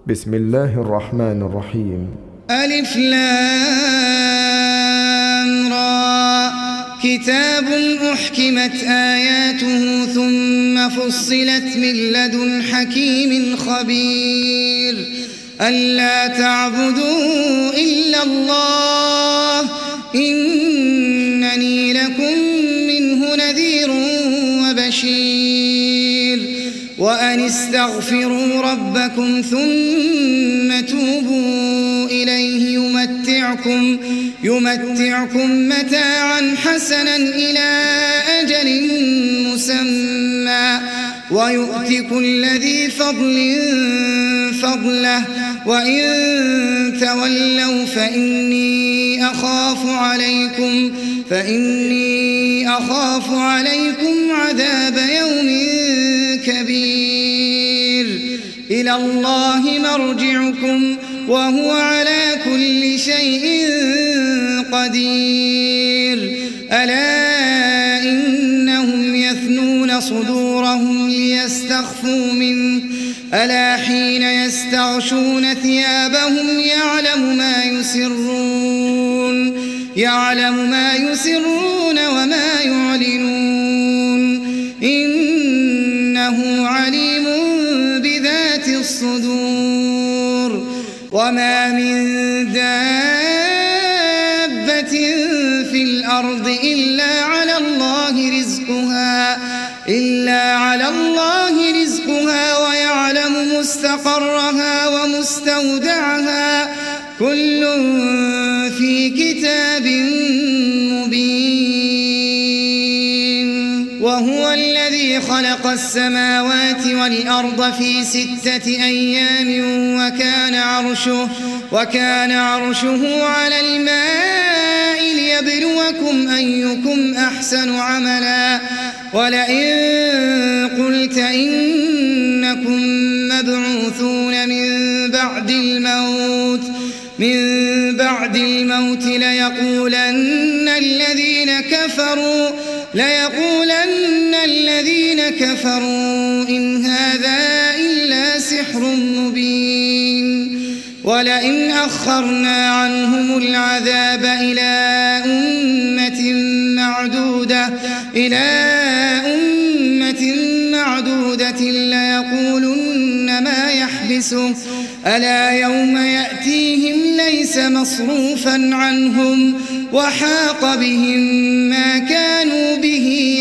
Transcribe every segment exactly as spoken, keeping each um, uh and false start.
بسم الله الرحمن الرحيم. ألف لام را كتاب أحكمت آياته ثم فصلت من لدن حكيم خبير ألا تعبدوا إلا الله إنني لكم منه نذير وبشير وأن استغفروا ربكم ثم توبوا إليه يمتعكم, يمتعكم متاعا حسنا إلى أجل مسمى ويؤت كل ذي فضل فضله وإن تولوا فإني أخاف عليكم فإني أخاف عليكم عذاب يوم كبير إلى الله مرجعكم وهو على كل شيء قدير ألا إنهم يثنون صدورهم ليستخفوا منه ألا حين يستغشون ثيابهم يعلم ما يسرون يعلم ما يسرون وما يعلنون إنه عليم بذات الصدور وما من دابة في الأرض إلا على الله رزقها إلا على الله رزقها ويعلم مستقرها ومستودعها كل في كتاب مبين وهو الذي خلق السماوات والأرض في ستة أيام وكان عرشه وكان عرشه على الماء ليبلوكم أيكم أحسن عملا ولئن قلت إنكم مبعوثون من بعد الموت من بعد الموت ليقولن الذين كفروا ليقولن الذين كفروا إن هذا إلا سحر مبين ولئن أخرنا عنهم العذاب إلى أمة معدودة إلى أمة معدودة ليقولن ما يحبسه ألا يوم يأتيهم ليس مصروفا عنهم وحاق بهم ما كانوا به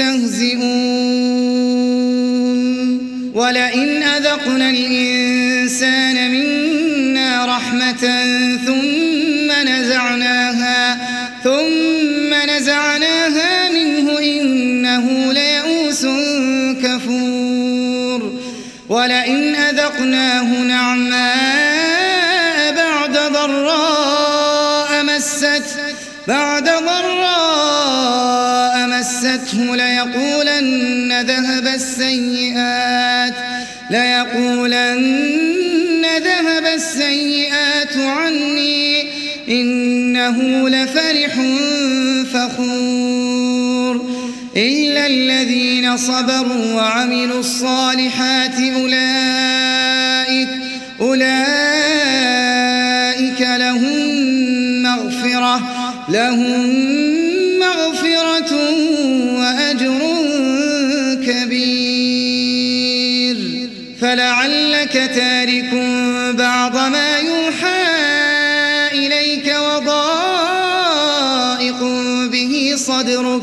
يستهزئون ولئن أذقنا الإنسان منا رحمة ثم نزعناها ثم نزعناها منه إنه ليئوس كفور ولئن أذقناه نعماء بعد ضراء مسته بعد ضراء مسته ليقولن ذهب السيئات ليقولن ذهب السيئات عني إنه لفرح فخور إلا الذين صبروا وعملوا الصالحات أولئك أولئك لهم مغفرة لهم مغفرة وأجر كبير فلعلك تارك بعض ما يوحى إليك وضائق به صدرك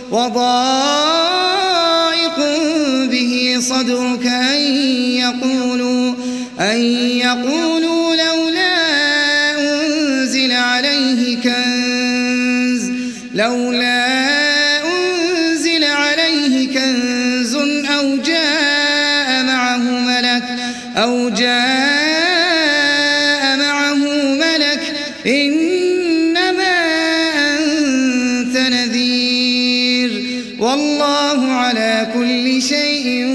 وضائق به صدرك أن يقولوا أن يقولوا لولا أنزل عليه كنز لولا أنزل عليه كنز أو جاء معه ملك أو جاء معه ملك إنما أنت نذير والله على كل شيء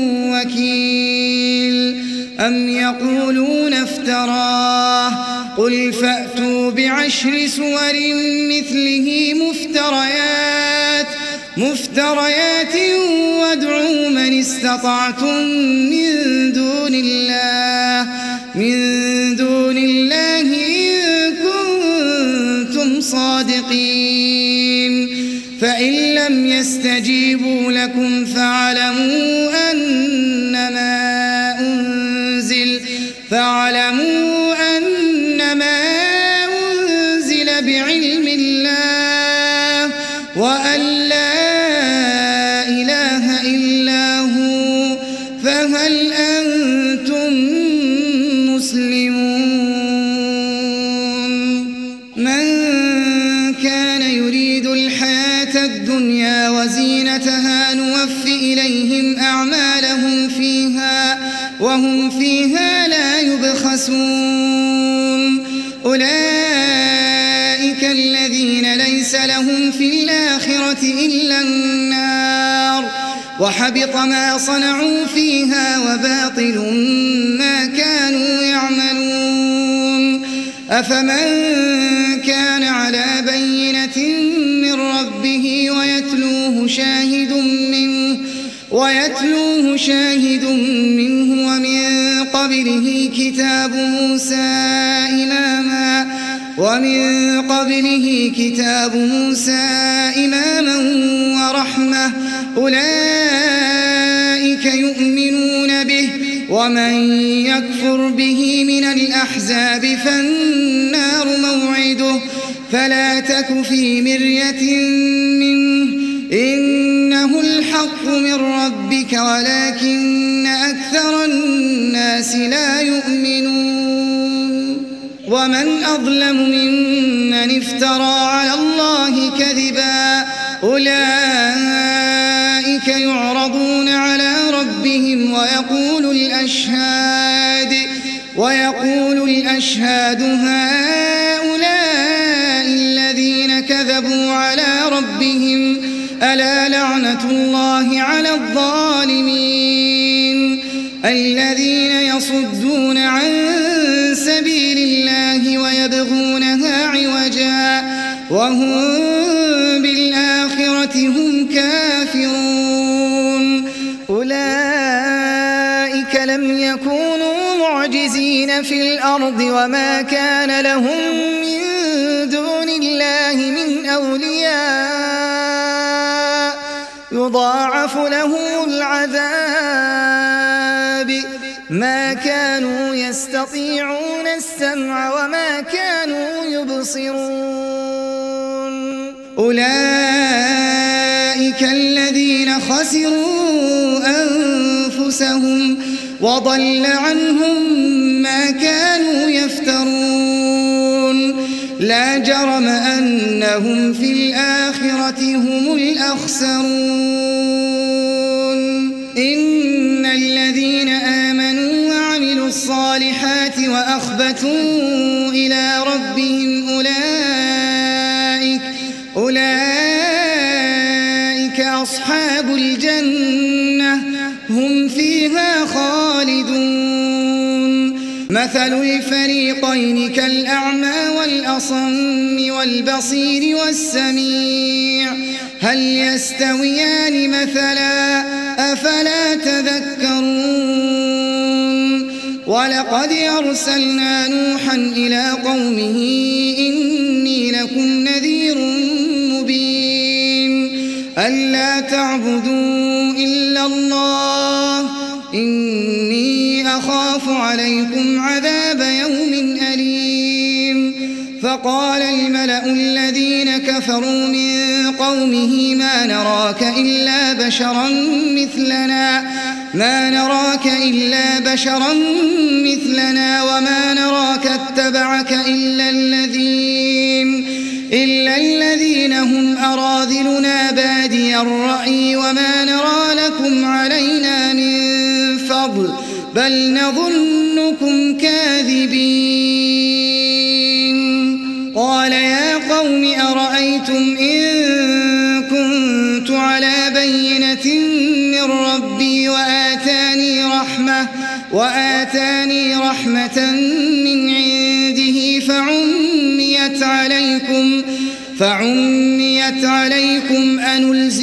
وكيل أم يقولون افتراه قل فأتوا بعشر سور مثله مفتريات مفتريات وادعوا من استطعتم من دون الله من دون الله إن كنتم صادقين فإن لم يستجيبوا لكم فاعلموا أنما أنزل فاعلموا أنما أنزل بعلم الله وأن لا إله إلا هو فهل أنتم مسلمون من كان يريد الحياة الدنيا وزينتها نوفي إليهم أعمالهم فيها وهم فيها لا يبخسون أولئك الذين ليس لهم في الآخرة إلا النار وحبط ما صنعوا فيها وباطل ما كانوا يعملون أفمن كان على بينة من ربه ويتلوه شاهد منه ويتلوه شاهد منه ومن قبله كتاب موسى إماما ومن قبله كتاب موسى إماما ورحمة أولئك يؤمنون به ومن يكفر به من الأحزاب فالنار موعده فلا تك في مرية منه إنه الحق من ربك ولكن أكثر الناس لا يؤمنون ومن أظلم ممن افترى على الله كذبا أولئك يعرضون على ربهم ويقول الأشهاد ويقول الأشهاد هؤلاء الذين كذبوا على ربهم ألا لعنة الله على الظالمين الذين يصدون عن سبيل الله ويبغونها عوجا وهم بالآخرة هم كافرون أولئك لم يكونوا معجزين في الأرض وما كان لهم من دون الله من أولياء يضاعف لهم العذاب ما كانوا يستطيعون السمع وما كانوا يبصرون أولئك الذين خسروا أنفسهم وضل عنهم ما كانوا يفترون لا جرم أنهم في الآخرة هم الأخسرون إن الذين آمنوا وعملوا الصالحات وأخبتوا إلى ربهم أولئك أولئك أصحاب الجنة هم فيها خالدون مثل الفريقين كالأعمى والأصم والبصير والسميع هل يستويان مثلا أفلا تذكرون ولقد أرسلنا نوحا إلى قومه إني لكم نذير مبين ألا تعبدوا إلا الله إني أخاف عليكم عذاب يوم أليم فقال الملأ الذين كفروا من قومه ما نراك إلا بشرا مثلنا ما نراك إلا بشرا مثلنا وما نراك اتبعك إلا الذين إلا الذين هم أراذلنا بادي الرأي وما نرى لكم علينا من فضل بل نظنكم كاذبين قال يا قوم أرأيتم إن كنت على بينة من ربي وآتاني رحمة وآتاني رحمة من عنده فعميت عليكم فعميت عليكم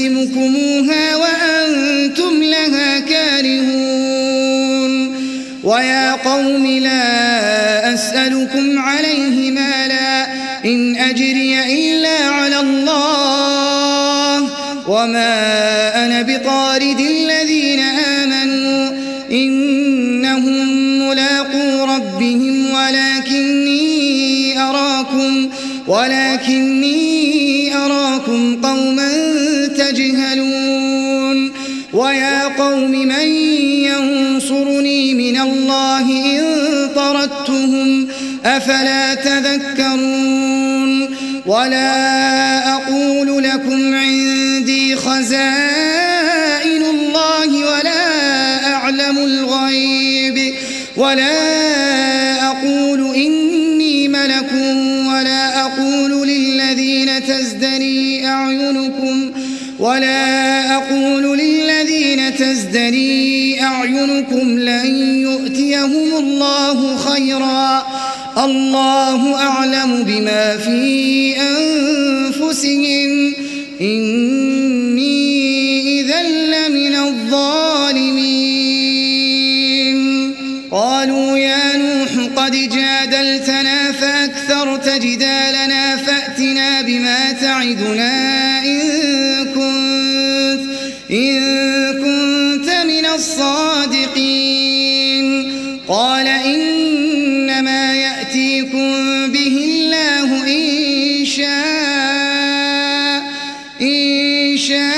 أنلزمكموها وأنتم لها كارهون ويا قوم لا أسألكم عليه مالا إن أجري إلا على الله وما أنا بطارد الذين آمنوا إنهم ملاقو ربهم ولكني أراكم ولكني أراكم قوما تجهلون ويا قوم من ينصرني من الله إن طردتهم أفلا تذكرون ولا أقول لكم عندي خزائن الله ولا أعلم الغيب ولا أقول إني ملك ولا أقول للذين تزدري أعينكم ولا أقول للذين تزدري أعينكم لن يؤتيهم الله خيرا الله أعلم بما في أنفسهم إني إذا لمن الظالمين قالوا يا نوح قد جادلتنا فأكثرت جدالنا فأتنا بما تعدنا إن كنت, إن كنت من الصادقين قال إنما يأتيكم به الله إن شاء, إن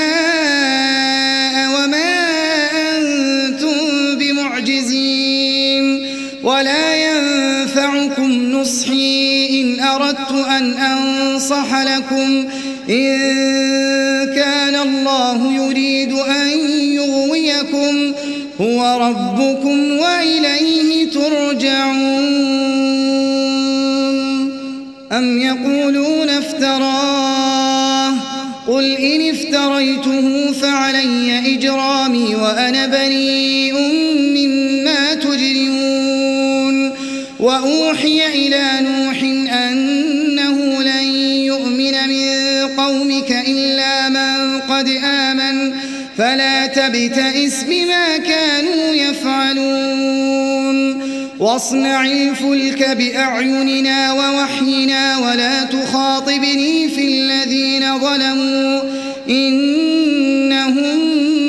شاء وما أنتم بمعجزين ولا ينفعكم نصحي إن أردت أن أنصح لكم إن كان الله يريد أن يغويكم هو ربكم وإليه ترجعون أم يقولون افتراه قل إن افتريته فعلي إجرامي وأنا بريء مما تجرمون وأوحي إلى نوح أنه لن يؤمن من قومك إلا من قد آمن فلا تبتئس بما كانوا يفعلون واصنع الفلك بأعيننا ووحينا ولا تخاطبني في الذين ظلموا إنهم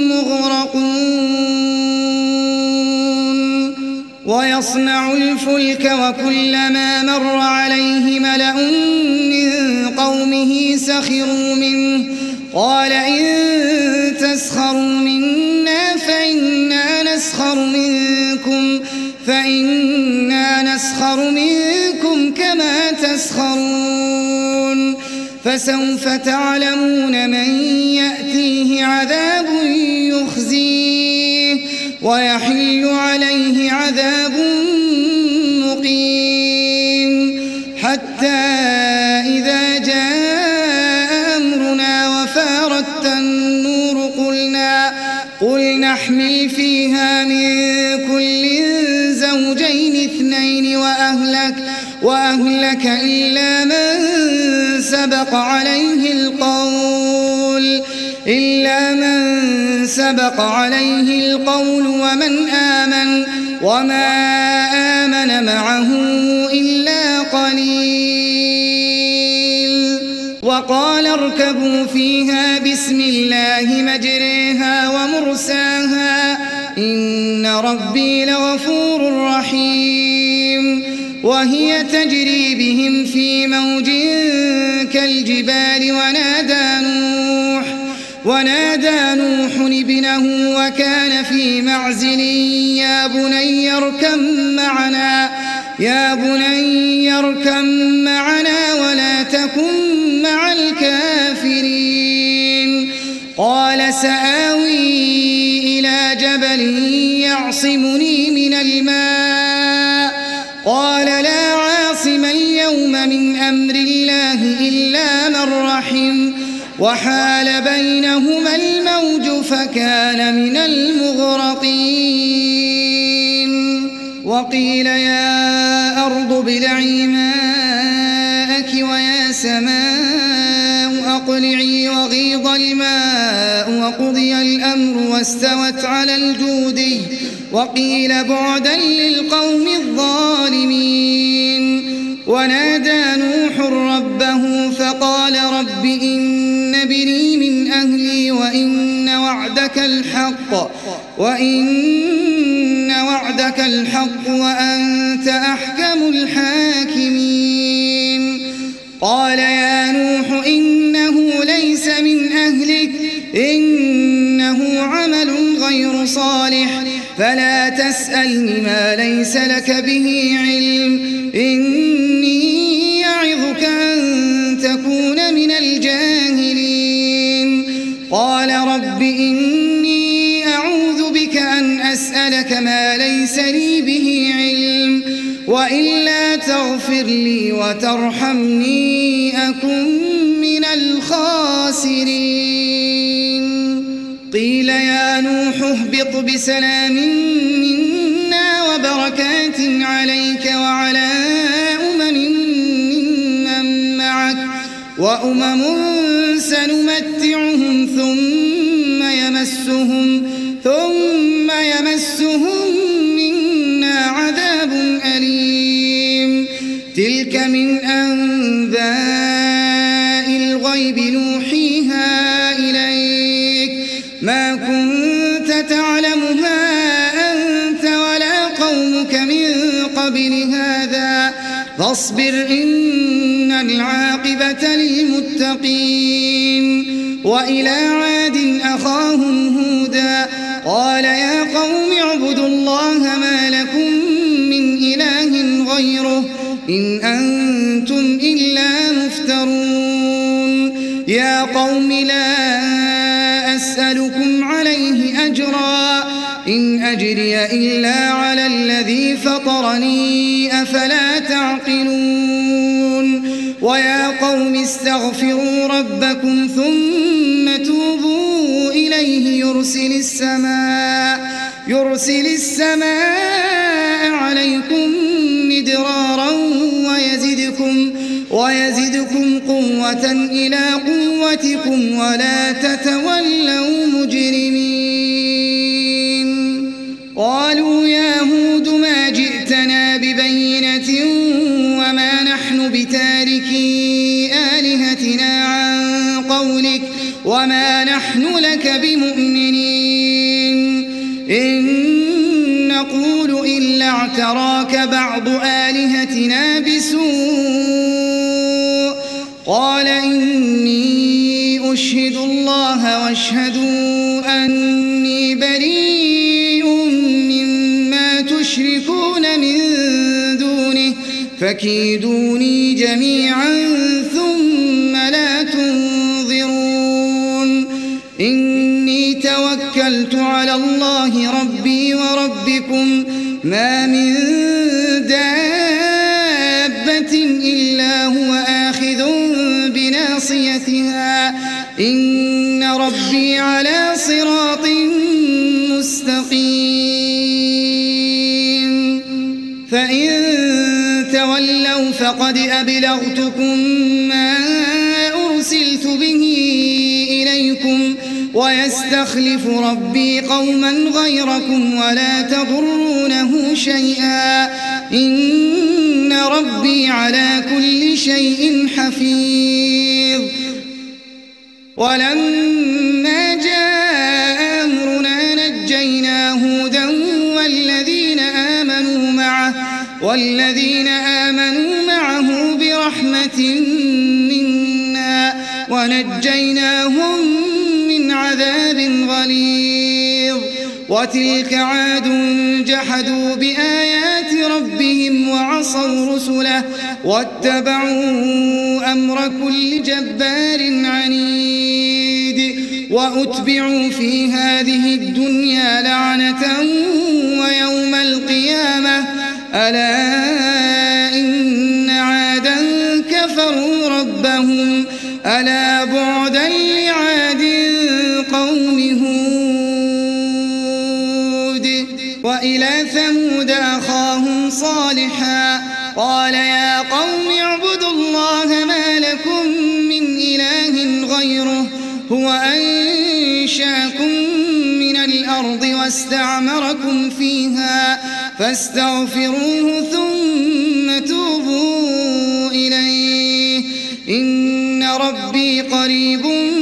مغرقون ويصنع الفلك وكلما مر عليه ملأ من قومه سخروا منه قال إن تسخروا منا فإنا نسخر منكم فإنا نسخر منكم كما تسخرون فسوف تعلمون من يأتيه عذاب يخزيه ويحل عليه عذاب مقيم حتى إذا جاء أمرنا وفارت النور قلنا قل نحمل فيها من كل زوجين اثنين وأهلك, وأهلك إلا من سبق عليه القول إلا من سبق عليه القول ومن آمن وما آمن معه إلا قليل وقال اركبوا فيها بسم الله مجريها ومرساها إن ربي لغفور رحيم وهي تجري بهم في موج كالجبال ونادى نوح ونادى نوح ابنه وكان في معزل يا بني اركب معنا يا بني اركب معنا ولا تكن مع الكافرين قال سآوي إلى جبل يعصمني من الماء قال لا عاصم اليوم من أمر الله إلا من رحم وحال بينهما الموج فكان من المغرقين وقيل يا أرض ابلعي ماءك ويا سماء أقلعي وغيض الماء وقضي الأمر واستوت على الجودي وقيل بعدا للقوم الظالمين. ونادى نوح ربه فقال رب إن ابني من أهلي وإن وعدك الحق وإن وعدك الحق وأنت أحكم الحاكمين. قال يا نوح إنه ليس من أهلك إنه عمل غير صالح فلا تسألني ما ليس لك به علم إني يعظك أن تكون من الجاهلين. قال رب إني أعوذ بك أن أسألك ما ليس لي به علم وإلا تغفر لي وترحمني أكن من الخاسرين. قيل يا نوح اهبط بسلام منا وبركات عليك وعلى أمم ممن معك وأمم سنمتعهم ثم يمسهم ثم يمسهم منا عذاب أليم. تلك من أنباء الغيب نوحيها إليك ما كنت تعلمها أنت ولا قومك من قبل هذا فاصبر إن العاقبة للمتقين. وإلى عاد أخاهم هودا قال يا قوم اعبدوا الله ما لكم من إله غيره إن أنتم إلا مفترون. يا قوم لا أسألكم عليه أجرا إن أجري إلا على الذي فطرني أفلا تعقلون. ويا قوم استغفروا ربكم ثم توبوا إليه يرسل السماء يرسل السماء عليكم مدرارا ويزدكم ويزدكم قوة إلى قوتكم ولا تتولوا مجرمين. قالوا يا هود ما جئتنا ببينة وما نحن بتاركي آلهتنا عن قولك وما نحن لك بمؤمنين إن نقول إلا اعتراك بعض آلهتنا بسوء. قال إني أشهد الله واشهدوا أني بريء مما تشركون من دونه فكيدوني جميعا ثم لا تنظرون. إني توكلت على الله ربي وربكم ما من دابة إلا هو آخذ بناصيتها إن ربي على صراط مستقيم. فإن تولوا فقد أبلغتكم ما أرسلت به إليكم ويستخلف ربي قوما غيركم ولا تضرونه شيئا إن ربي على كل شيء حفيظ. ولما جاء أمرنا نجينا هودا والذين آمنوا معه والذين آمنوا معه برحمة منا ونجيناهم من عذاب غليظ. وتلك عاد جحدوا بآيات ربهم وعصوا رسله واتبعوا أمر كل جبار عنيد. وأتبعوا في هذه الدنيا لعنة ويوم القيامة ألا إن عادا كفروا ربهم ألا بعدا لعاد قوم هود. وإلى ثمود أخاهم صالحا قال يا قوم اعبدوا الله ما لكم من إله غيره هو أنشأكم من الأرض الأرض واستعمركم فيها فاستغفروه ثم توبوا إليه إن ربي قريب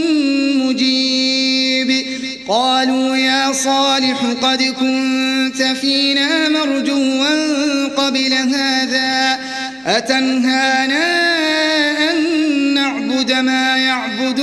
مجيب. قالوا يا صالح قد كنت فينا مرجوا قبل هذا أتنهانا أن نعبد ما يعبد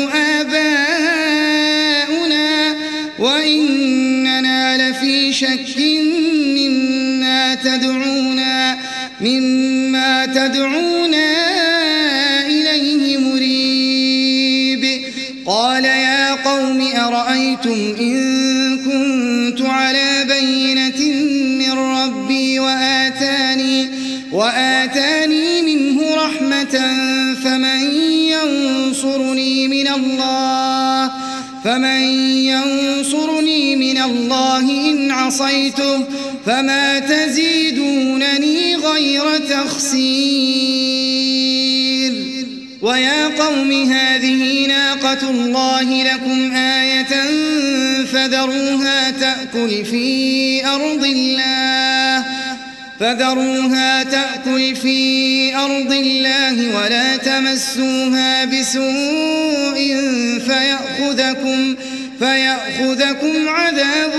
آباؤنا وإننا لفي شك مما تدعونا مما تدعونا إليه مريب. قال يا قوم أرأيتم إن كنت على بينة من ربي وآتاني وآتاني منه رحمة فمن ينصرني من الله فمن ينصرني من الله إن عصيته فما تزيدونني غير تخسير. ويا قوم هذه ناقة الله لكم آية فذروها تأكل في أرض الله فذروها تأكل في أرض الله ولا تمسوها بسوء فيأخذكم فيأخذكم عذاب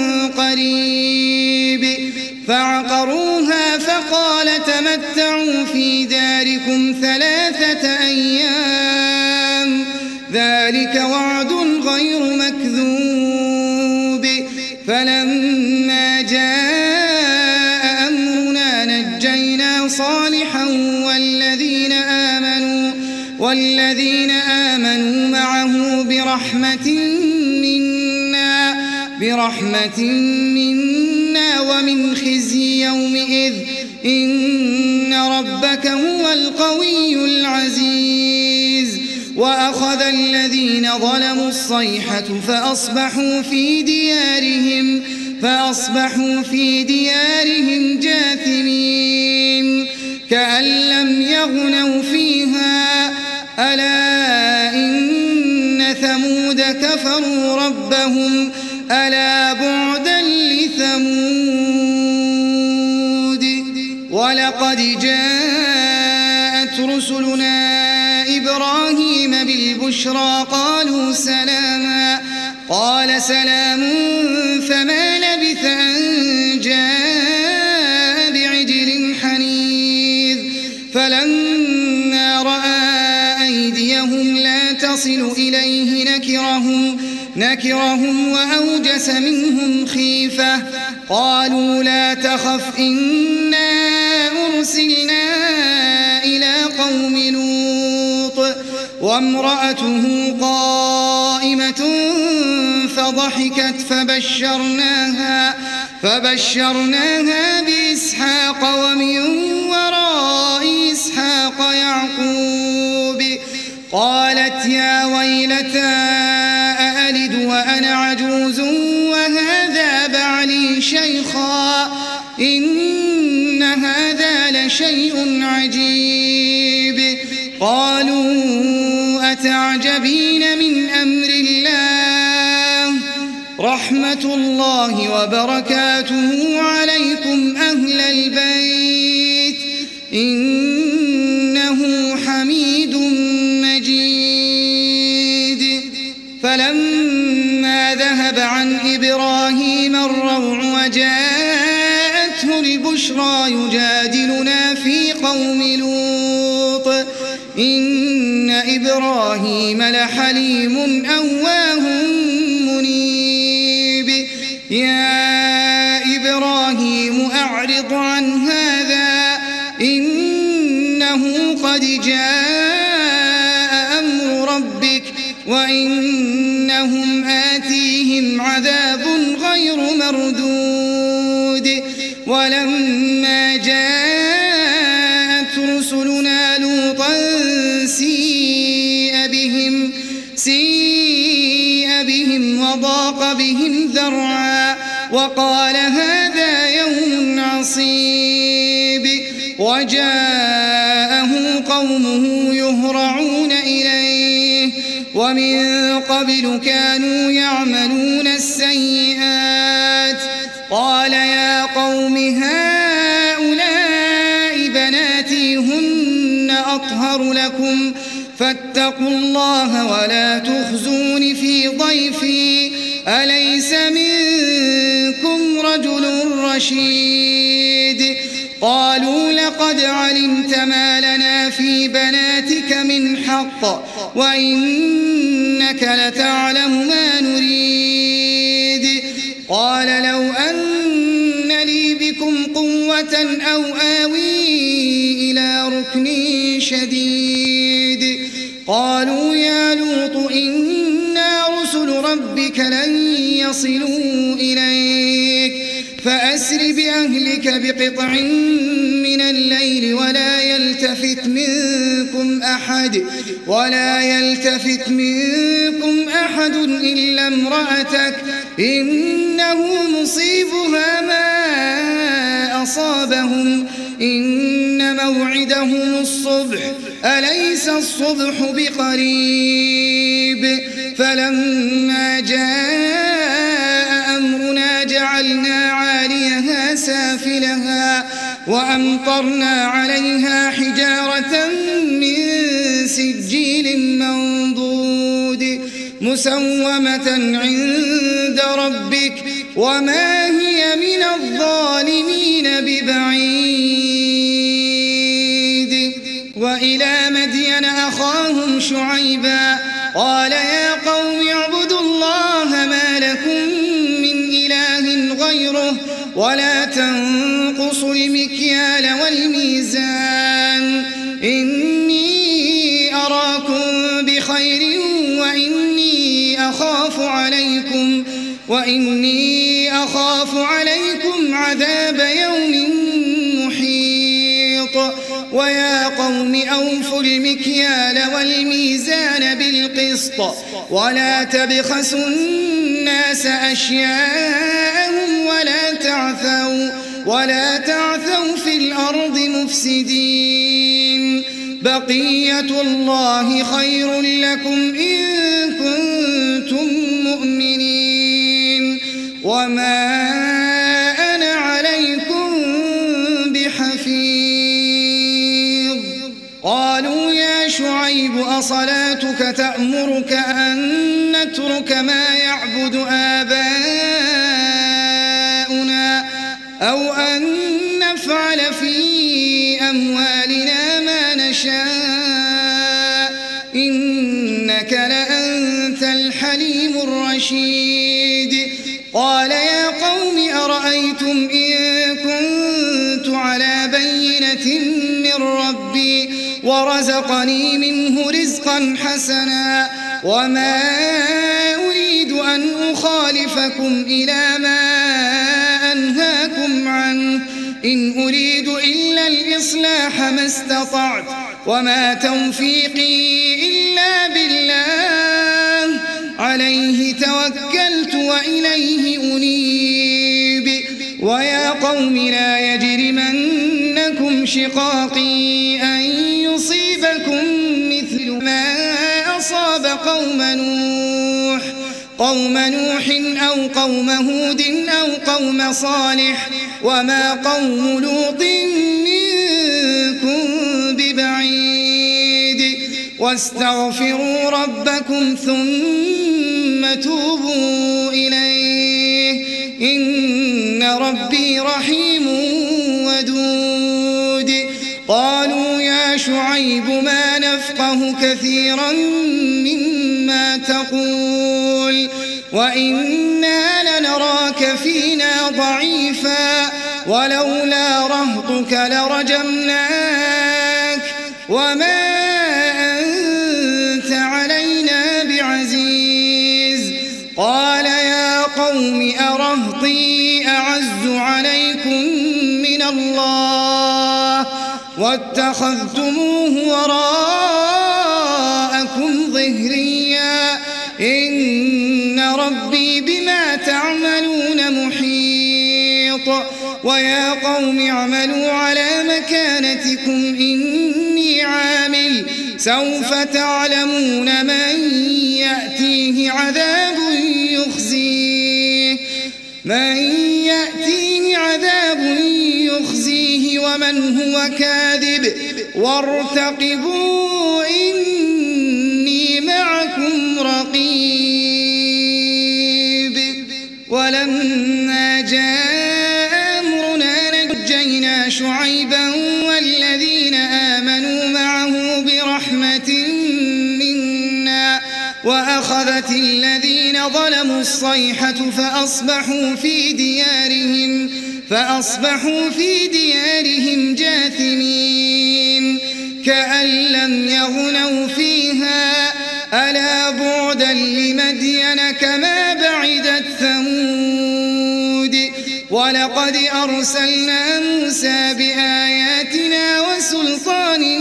قريب. فعقروها فقال تمتعوا في داركم ثلاثة أيام ذلك وعد غير مكذوب. فلما جاء أمرنا نجينا صالحا والذين آمنوا والذين آمنوا معه برحمة منا برحمة منا ومن خزي يومئذ إن ربك هو القوي العزيز. وأخذ الذين ظلموا الصيحة فأصبحوا في ديارهم فأصبحوا في ديارهم جاثمين كأن لم يغنوا فيها ألا إن ثمود كفروا ربهم ألا بعدا لثمود. ولقد جاءت رسلنا إبراهيم بالبشرى قالوا سلاما قال سلام فما لبث أن جاء بعجل حنيذ. فلما رأى أيديهم لا تصل إليه نكرهم نكرهم وأوجس منهم خيفة قالوا لا تخف إنا أرسلنا إلى قوم لوط وامرأته قائمة فضحكت فبشرناها فبشرناها بإسحاق ومن وراء إسحاق يعقوب. قالت يا ويلتى أألد وأنا عجوز وهذا بعلي شيخا إن هذا لشيء عجيب. قالوا أتعجبين من أمر الله رحمة الله وبركاته عليكم أهل البيت إنه حميد مجيد. فلما ذهب عن إبراهيم الروع وجاءته البشرى يجادلنا في قوم لوط إن إبراهيم لحليم أواه منيب. يا إبراهيم أعرض عن هذا إنه قد جاء أمر ربك وإنهم آتيهم عذاب غير مردود. ولما جاءت رسلنا لوطا سيء بهم سيء بهم وضاق بهم ذرعا وقال هذا يوم عصيب. وجاءه قومه يهرعون إليه ومن قبل كانوا يعملون السيئات قال يا قوم هؤلاء بناتي هن أطهر لكم فاتقوا الله ولا تخزون في ضيفي أليس منكم رجل رشيد قالوا لقد علمت ما لنا في بناتك من حق وإنك لتعلم ما نريد قال لو أن لي بكم قوة أو آوي إلى ركن شديد قالوا يا لوط إنا رسل ربك لن يصلوا إليك فأسر بأهلك بقطع من الليل ولا يلتفت منكم أحد ولا يلتفت منكم أحد إلا امرأتك إنه مصيبها ما أصابهم إن موعدهم الصبح أليس الصبح بقريب فلما جاء أمرنا جعلنا عاليها سافلها وأمطرنا عليها حجارة من سجيل منضود مسومة عند ربك وما هي من الظالمين ببعيد وإلى مدين أخاهم شعيبا قال يا قوم اعبدوا الله ما لكم من إله غيره ولا تنقصوا المكيال والميزان إني أراكم بخير وإني أخاف عليكم وإني أخاف عليكم عذاب يوم محيط ويا قوم أوفوا المكيال والميزان بالقسط ولا تبخسوا الناس أشياءهم ولا تعثوا ولا تعثوا في الأرض مفسدين بقية الله خير لكم إن كنتم مؤمنين وما أنا عليكم بحفيظ قالوا يا شعيب أصلاتك تأمرك أن نترك ما يعبد آباؤنا أو أن نفعل في أموالنا ما نشاء إنك لأنت الحليم الرشيد قال يا قوم أرأيتم إن كنت على بينة من ربي ورزقني منه رزقا حسنا وما أريد أن أخالفكم إلى ما أنهاكم عنه إن أريد إلا الإصلاح ما استطعت وما توفيقي إلا بالله عليه توكلت وإليه أنيب ويا قوم لا يجرمنكم شقاقي أن يصيبكم مثل ما أصاب قوم نوح قوم نوح أو قوم هود أو قوم صالح وما قوم لوط منكم ببعيد واستغفروا ربكم ثم توبوا إليه إن ربي رحيم ودود قالوا يا شعيب ما نفقه كثيرا مما تقول وإنا لنراك فينا ضعيفا ولولا رهطك لرجمناك وما أنت علينا بعزيز قال يا قوم أرهطي أعز عليكم من الله واتخذتموه وراءكم ظهريا إن ربي بما تعملون محيط ويا قوم اعملوا على مكانتكم إني عامل سوف تعلمون من يأتيه عذاب يخزيه من يأتيه عذاب يخزيه ومن هو كاذب وارتقبوا إني معكم رقيب. ولما جاء أمرنا نجينا شعيبا والذين آمنوا معه برحمة منا وأخذت الذين ظلموا الصيحة فأصبحوا في ديارهم فأصبحوا في ديارهم جاثمين كأن لم يغنوا فيها ألا بعدا لمدين كما بعدت ثمود. ولقد أرسلنا موسى بآياتنا وسلطان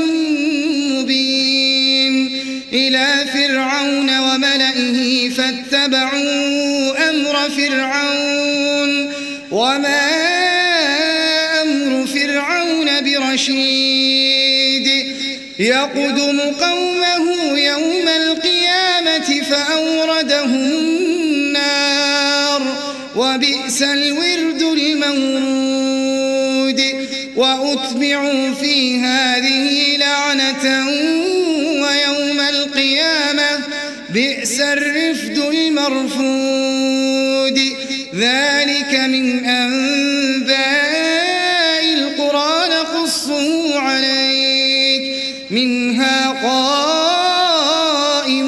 مبين إلى فرعون وملئه فاتبعوا أمر فرعون وما أمر فرعون برشيد يقدم قومه يوم القيامة فأوردهم النار وبئس الورد المورود. وأتبعوا في هذه لعنة ويوم القيامة بئس الرفد المرفود. ذلك من أنباء القرى نقصه عليك منها قائم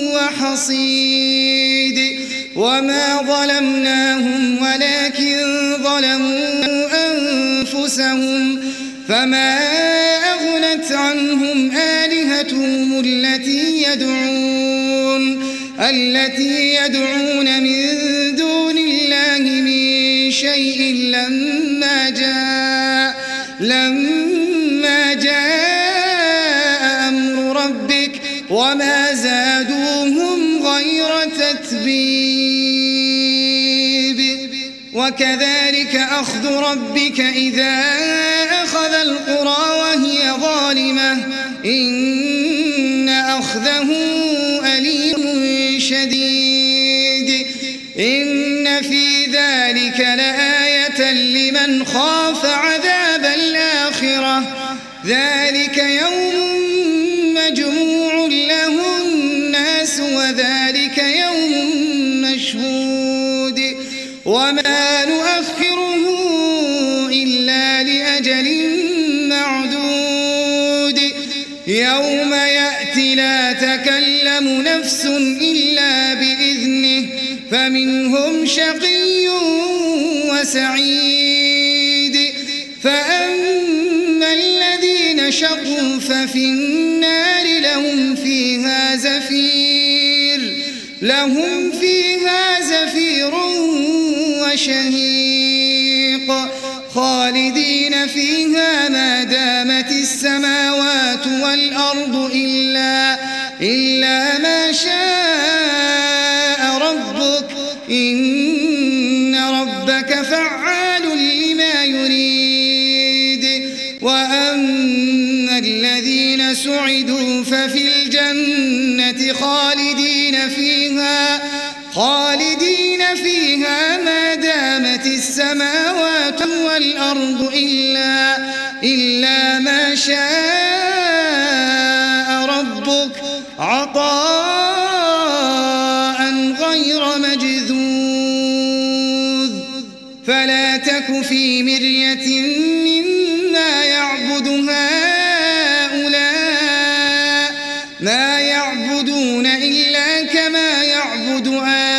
وحصيد. وما ظلمناهم ولكن ظلموا أنفسهم فما أغنت عنهم آلهتهم التي يدعون التي يدعون من دون الله من شيء لما جاء لما جاء أمر ربك وما زادوهم غير تتبيب. وكذلك أخذ ربك إذا أخذ القرى وهي ظالمة إن أخذه أليم شديد. إن في ذلك لآية لمن خاف عذاب الآخرة ذلك يوم مجموع له الناس وذلك يوم مشهود وما نؤخره إلا لأجل معدود. يوم يأتي لا تكلم نفس إلا بإذنه فمنهم شقي وسعيد. فأما الذين شقوا ففي النار لهم فيها زفير لهم فيها زفير وشهيق خالدين فيها ما دامت السماوات والأرض إلا إلا ما شاء ربك إن ربك فعال لما يريد. وأما الذين سعدوا ففي الجنة خالدين فيها خالدين فيها ما دامت السماوات والأرض إلا إلا ما شاء ربك عطاء غير مجذوذ. فلا تك في مرية مما يعبد هؤلاء ما يعبدون إلا كما يعبد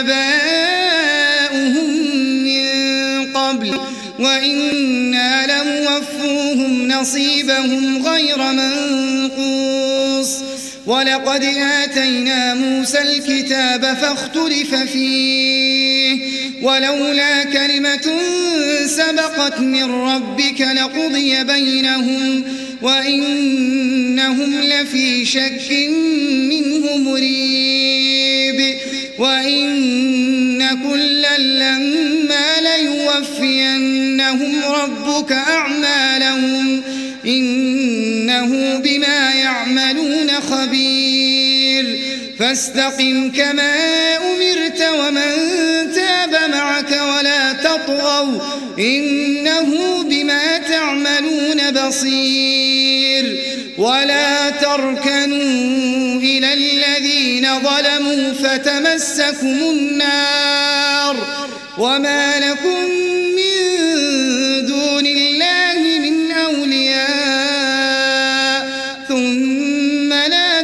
آباؤهم من قبل وإنا لموفوهم نصيبهم غير منقوص. ولقد آتينا موسى الكتاب فاختلف فيه ولولا كلمة سبقت من ربك لقضي بينهم وإنهم لفي شك منه مريب. وإن كلا لما ليوفينهم ربك أعمالهم إنه بما يعملون خبير. فاستقم كما أمرت ومن تاب معك ولا تطغوا إنه بما تعملون بصير ولا تركنوا إلى الذين ظلموا فتمسكم النار وما لكم من دون الله من أولياء ثم لا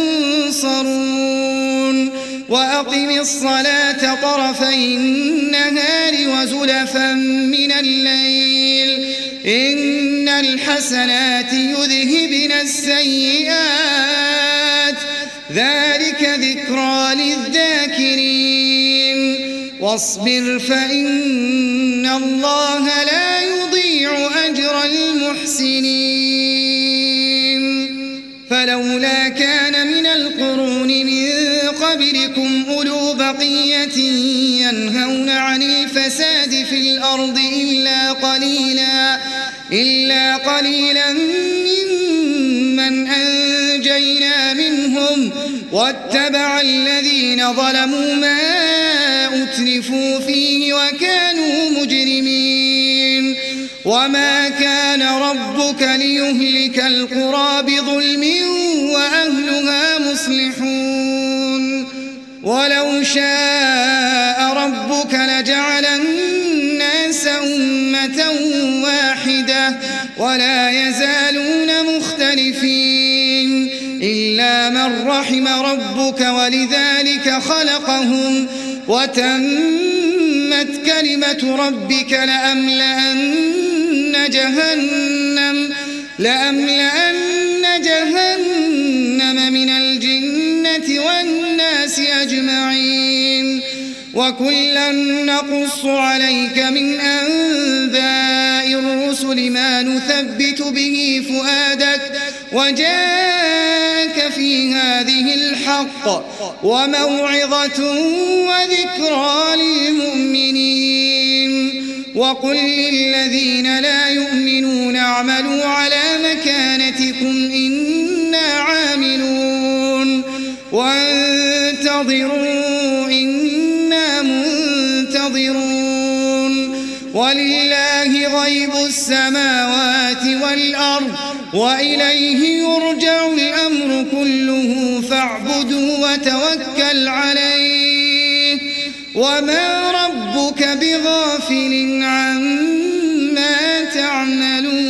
تنصرون وأقم الصلاة طرفي النهار وزلفا من الليل إن الحسنات يذهبن السيئات ذلك ذكرى للذاكرين واصبر فإن الله لا يضيع أجر المحسنين فلولا كان من القرون من قبلكم أولو بقية ينهون عن الفساد في الأرض إلا قليلا إلا قليلا ممن أنجينا منهم واتبع الذين ظلموا ما أترفوا فيه وكانوا مجرمين وما كان ربك ليهلك القرى بظلم وأهلها مصلحون ولو شاء ربك لجعل الناس أمة واحدة ولا يزالون مختلفين إلا من رحم ربك ولذلك خلقهم وتمت كلمة ربك لأملأن جهنم لأملأن جهنم من الجنة والناس أجمعين وكلا نقص عليك من أنباء الرسل ما نثبت به فؤادك وجاءك في هذه الحق وموعظة وذكرى للمؤمنين وقل للذين لا يؤمنون اعملوا على مكانتكم إنا عاملون وانتظروا إنا منتظرون ولله غيب السماوات والأرض وإليه يرجع الأمر كله فاعبده وتوكل عليه وما ربك بغافل عما تعملون